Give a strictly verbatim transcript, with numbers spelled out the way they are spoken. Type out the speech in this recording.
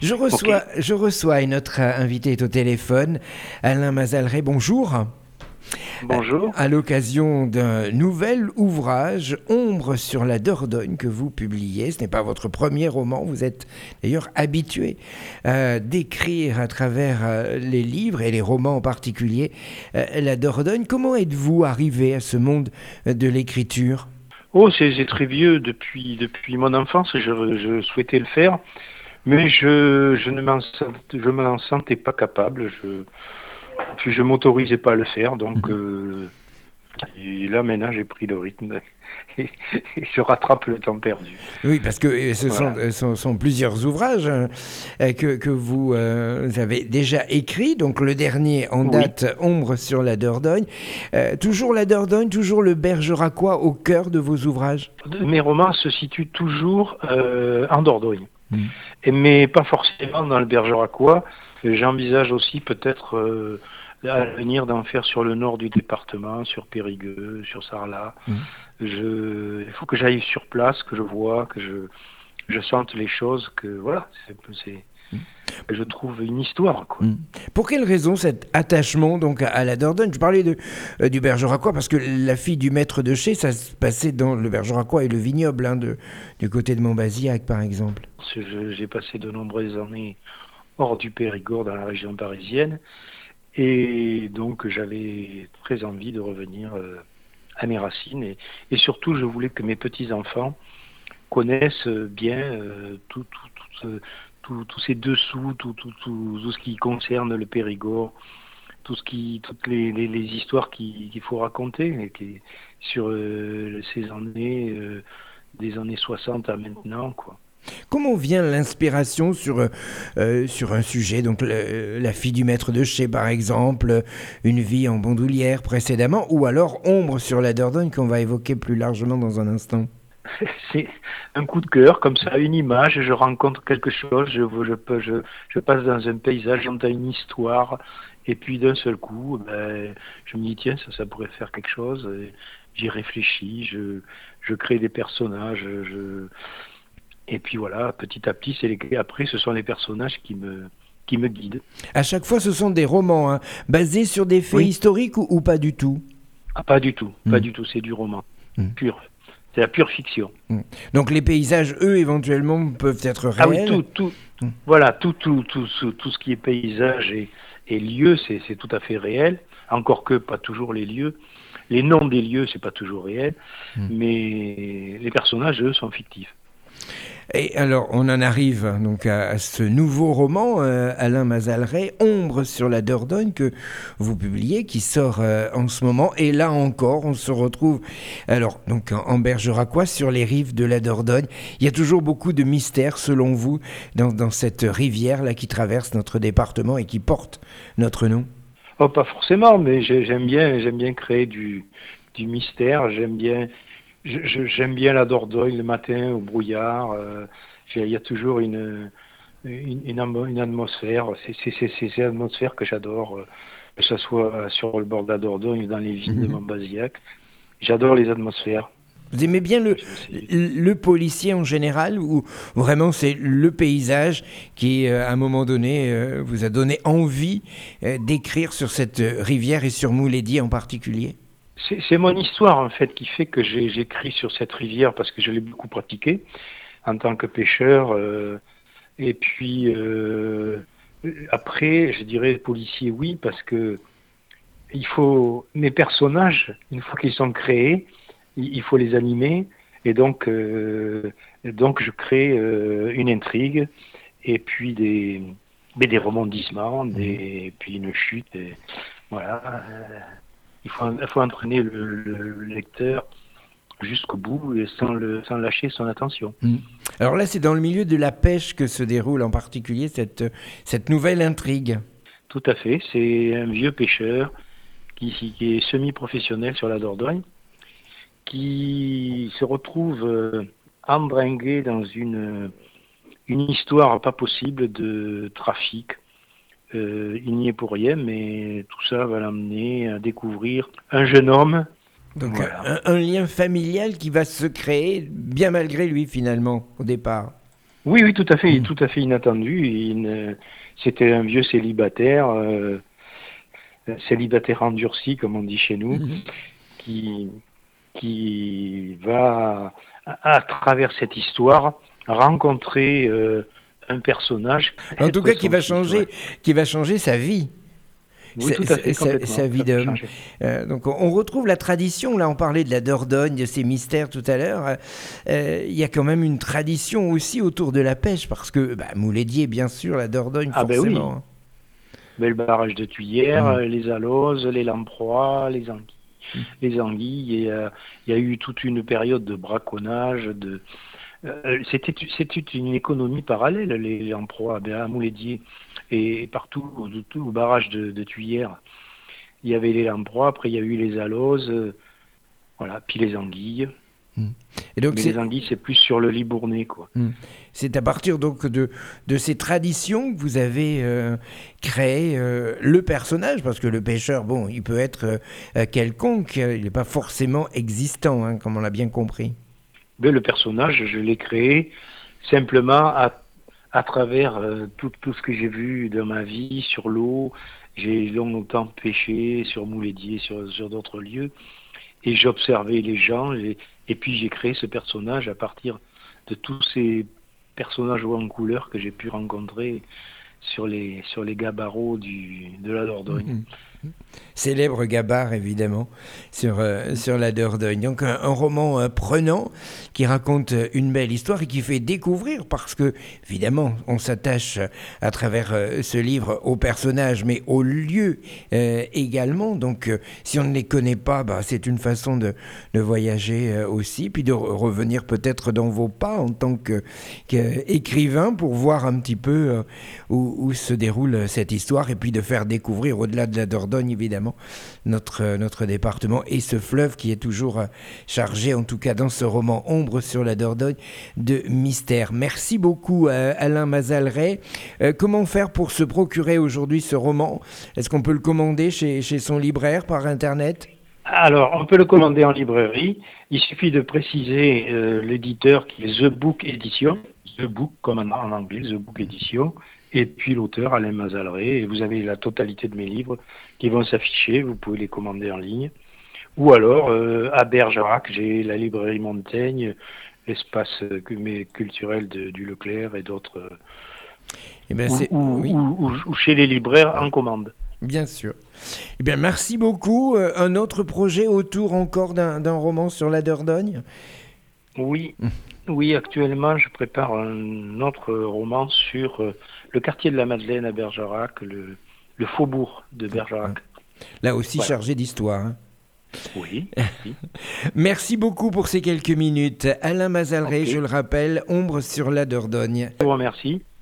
Je Ok, reçois, je reçois et notre euh, invité est au téléphone, Alain Mazaleret, bonjour. À, bonjour. à l'occasion d'un nouvel ouvrage, Ombre sur la Dordogne, que vous publiez. Ce n'est pas votre premier roman, vous êtes d'ailleurs habitué euh, d'écrire à travers euh, les livres et les romans en particulier euh, la Dordogne. Comment êtes-vous arrivé à ce monde euh, de l'écriture? Oh, c'est c'est très vieux depuis depuis mon enfance. Je, je souhaitais le faire, mais je je ne m'en sent- je m'en sentais pas capable. Je puis je m'autorisais pas à le faire. Donc euh, et là maintenant j'ai pris le rythme et, et je rattrape le temps perdu. Oui, parce que euh, ce sont, Voilà. euh, sont- sont plusieurs ouvrages hein, euh, que, que vous euh, avez déjà écrits. Donc le dernier en Oui. date, Ombre sur la Dordogne. Euh, toujours la Dordogne, toujours le Bergeracois au cœur de vos ouvrages. Mes romans se situent toujours euh, en Dordogne, Mm. et mais pas forcément dans le Bergeracois. J'envisage aussi peut-être euh, à l'avenir d'en faire sur le nord du département, sur Périgueux, sur Sarlat. Mm. Je, il faut que j'aille sur place, que je vois, que je, je sente les choses, que voilà, c'est, c'est, que je trouve une histoire, quoi. Mm. Pour quelle raison cet attachement donc à, à la Dordogne? Je parlais de, euh, du Bergeracois parce que la fille du maître de chez, ça se passait dans le Bergeracois et le vignoble, hein, de, du côté de Montbazillac par exemple. Parce que je- j'ai passé de nombreuses années hors du Périgord, dans la région parisienne, et donc j'avais très envie de revenir euh, à mes racines, et, et surtout je voulais que mes petits-enfants connaissent bien euh, tout, tout, tout, ce- tout- tous ces dessous, tout, tout, tout, tout ce qui concerne le Périgord, tout ce qui, toutes les, les, les histoires qui- qu'il faut raconter et qui, sur euh, ces années, euh, des années soixante à maintenant, quoi. Comment vient l'inspiration sur, euh, sur un sujet, donc le- la fille du maître de chez par exemple, une vie en bandoulière précédemment, ou alors Ombre sur la Dordogne qu'on va évoquer plus largement dans un instant? C'est un coup de cœur, comme ça, une image, je rencontre quelque chose, je, je, peux- je, je passe dans un paysage, j'entends une histoire, et puis d'un seul coup, ben, je me dis, tiens, ça, ça pourrait faire quelque chose, et j'y réfléchis, je, je crée des personnages, je, et puis voilà, petit à petit, c'est les, après, ce sont les personnages qui me, qui me guident. À chaque fois, ce sont des romans hein, basés sur des faits Oui, historiques ou, ou pas du tout? ah, pas du tout, pas Hmm. du tout, c'est du roman, Hmm. pur. C'est la pure fiction. Hmm. Donc les paysages, eux, éventuellement, peuvent être Ah oui, réels. tout, tout, Hmm. voilà, tout, tout, tout, ce- tout ce qui est paysage et, et lieu, c'est, c'est tout à fait réel. Encore que pas toujours les lieux. Les noms des lieux, c'est pas toujours réel, Hmm. mais les personnages, eux, sont fictifs. Et alors, on en arrive hein, donc à, à ce nouveau roman, euh, Alain Mazaleret, Ombre sur la Dordogne, que vous publiez, qui sort euh, en ce moment. Et là encore, on se retrouve, alors, donc en, en Bergeracois, sur les rives de la Dordogne. Il y a toujours beaucoup de mystères, selon vous, dans, dans cette rivière-là qui traverse notre département et qui porte notre nom. Oh, pas forcément, mais j'ai- j'aime bien, j'aime bien créer du, du mystère. J'aime bien, je- je- j'aime bien la Dordogne le matin au brouillard. euh, j'ai- Il y a toujours une, une, une amo- une atmosphère. C'est c'est- c'est- c'est cette atmosphère que j'adore, euh, que ce soit sur le bord de la Dordogne ou dans les vignes de Mhm. Montbazillac. J'adore les atmosphères. Vous aimez bien le, C'est- le policier en général ou vraiment c'est le paysage qui, euh, à un moment donné, euh, vous a donné envie euh, d'écrire sur cette euh, rivière et sur Mouledi en particulier? C'est c'est mon histoire en fait qui fait que j'ai- j'écris sur cette rivière parce que je l'ai beaucoup pratiquée en tant que pêcheur. euh, et puis euh, après, je dirais policier, oui, parce que il faut mes personnages, une fois qu'ils sont créés, il, il faut les animer. Et donc, euh, donc je crée euh, une intrigue et puis des, mais des rebondissements, des, Mhm. et puis une chute. Et, voilà. euh, il faut, il faut entraîner le, le- le lecteur jusqu'au bout et sans, le, sans lâcher son attention. Mm. Alors là, c'est dans le milieu de la pêche que se déroule en particulier cette, cette nouvelle intrigue. Tout à fait. C'est un vieux pêcheur qui, qui est semi-professionnel sur la Dordogne, qui se retrouve euh, embringué dans une, une histoire pas possible de trafic. Euh, il n'y est pour rien, mais tout ça va l'amener à découvrir un jeune homme. Donc Voilà. un, un lien familial qui va se créer bien malgré lui finalement au départ. Oui, oui, tout à fait, Mm. tout à fait inattendu. Il ne- C'était un vieux célibataire, euh, un célibataire endurci, comme on dit chez nous, Mhm. qui, qui va, à, à travers cette histoire, rencontrer euh, un personnage, En tout être cas, qui son va fils. Ouais. changer, qui va changer sa vie. Oui, Sa, tout à sa- fait, sa- complètement. sa vie Ça peut d'homme. changer. Euh, donc, on on retrouve la tradition. Là, on parlait de la Dordogne, de ses mystères tout à l'heure. Euh, euh, Il y a quand même une tradition aussi autour de la pêche, parce que bah, Moulédier, bien sûr, la Dordogne, Ah ben oui, forcément. ben, le barrage de Tuyères, Hein. euh, les aloses, les lamproies, les anguilles. Mm. Les anguilles, et, euh, il y a eu toute une période de braconnage, de, Euh, c'était c'était une économie parallèle, les, les lamproies ben, à Moulédier et partout, tout, au barrage de, de Tuyères. Il y avait les lamproies, après il y a eu les aloses, euh, voilà, puis les anguilles. Mm. Et donc, Mais les c'est. anguilles, c'est plus sur le Libournais, quoi. Mm. C'est à partir donc de, de ces traditions que vous avez euh, créé euh, le personnage, parce que le pêcheur, bon, il peut être euh, euh, quelconque, euh, il n'est pas forcément existant, hein, comme on l'a bien compris. Mais le personnage, je l'ai créé simplement à, à travers euh, tout, tout ce que j'ai vu dans ma vie sur l'eau. J'ai longtemps pêché sur Moulédier, sur, sur d'autres lieux. Et j'observais les gens, et, et puis j'ai créé ce personnage à partir de tous ces personnages hauts en couleur que j'ai pu rencontrer sur les, sur les gabarreaux du, de la Dordogne. Mhm. Célèbre Gabard, évidemment, sur, euh, sur la Dordogne. Donc un, un roman euh, prenant qui raconte euh, une belle histoire et qui fait découvrir, parce que, évidemment, on s'attache euh, à travers euh, ce livre aux personnages, mais aux lieux euh, également. Donc euh, si on ne les connaît pas, bah, c'est une façon de, de voyager euh, aussi, puis de re- revenir peut-être dans vos pas en tant que, qu'écrivain pour voir un petit peu euh, où, où se déroule cette histoire et puis de faire découvrir, au-delà de la Dordogne, évidemment, notre, euh, notre département et ce fleuve qui est toujours euh, chargé, en tout cas dans ce roman Ombre sur la Dordogne, de mystère. Merci beaucoup euh, Alain Mazaleret. Euh, comment faire pour se procurer aujourd'hui ce roman? Est-ce qu'on peut le commander chez, chez son libraire par Internet? Alors, on peut le commander en librairie. Il suffit de préciser euh, l'éditeur qui est The Book Edition, The Book comme en, en anglais, The Book Edition, et puis l'auteur Alain Mazaleret. Et vous avez la totalité de mes livres qui vont s'afficher. Vous pouvez les commander en ligne. Ou alors euh, à Bergerac, j'ai la librairie Montaigne, l'espace euh, culturel de, du Leclerc et d'autres. Euh, Eh bien, ou, c'est... ou, Oui. ou, ou chez les libraires en commande. Bien sûr. Eh bien, merci beaucoup. Euh, un autre projet autour encore d'un, d'un roman sur la Dordogne? Oui, oui, actuellement, je prépare un autre roman sur euh, le quartier de la Madeleine à Bergerac, le, le faubourg de Bergerac. Là aussi Voilà. chargé d'histoire. Hein. Oui, oui. Merci beaucoup pour ces quelques minutes. Alain Mazaleret, Ok. je le rappelle, Ombre sur la Dordogne. Je vous remercie.